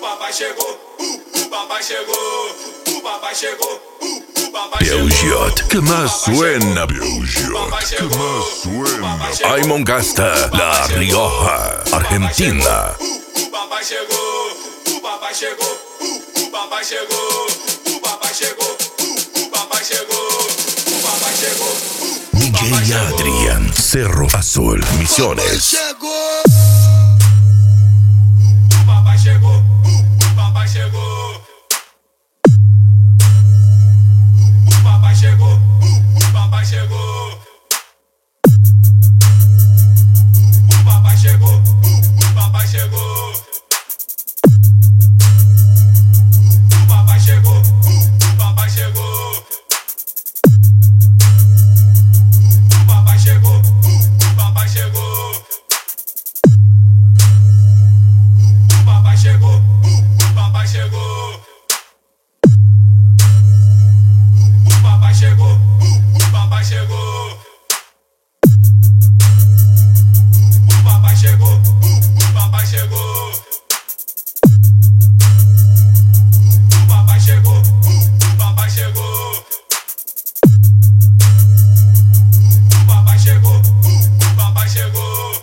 papai chegou, o papai chegou, o papai chegou, o papai Peugeot, que más suena, Peugeot, que más suena. Aymongasta, La Rioja, Argentina. O papai chegou, o papai chegou, o papai chegou, o papai chegou, o papai chegou, o papai chegou. DJ Adrian, Cerro Azul, Misiones. O papai chegou, o papai chegou. O papai chegou, o papai chegou. O papai chegou, o papai chegou. O papai chegou, o papai chegou. O papai chegou, o papai chegou. O papai chegou, o papai chegou. O papai chegou, o papai chegou. O papai chegou, o papai chegou. O papai chegou, o papai chegou. O papai chegou, o papai chegou.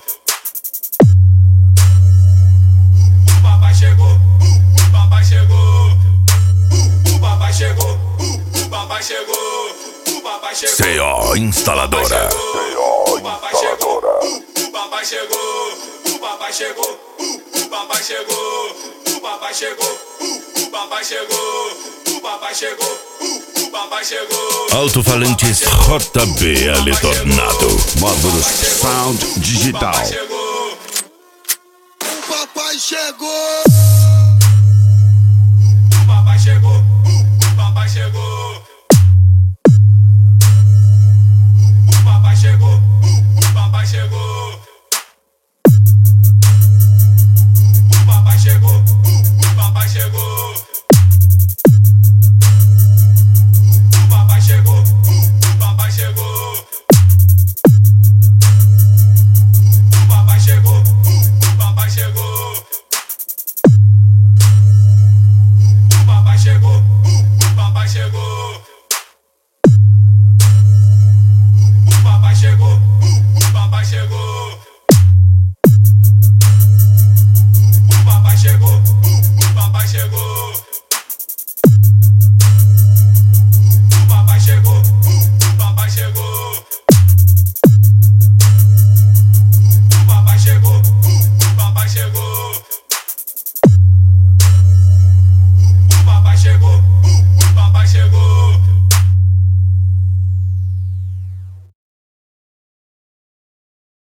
O papai chegou, o papai chegou. O papai chegou, o papai chegou. O papai chegou. CO Instaladora. O papai chegou, o papai chegou. O papai chegou, o papai chegou. O papai chegou, o papai chegou. O papai chegou, o papai chegou. Alto-falantes JBL Tornado. Módulos Sound Digital. O papai chegou. O papai chegou, o papai chegou. O papai chegou, o papai chegou.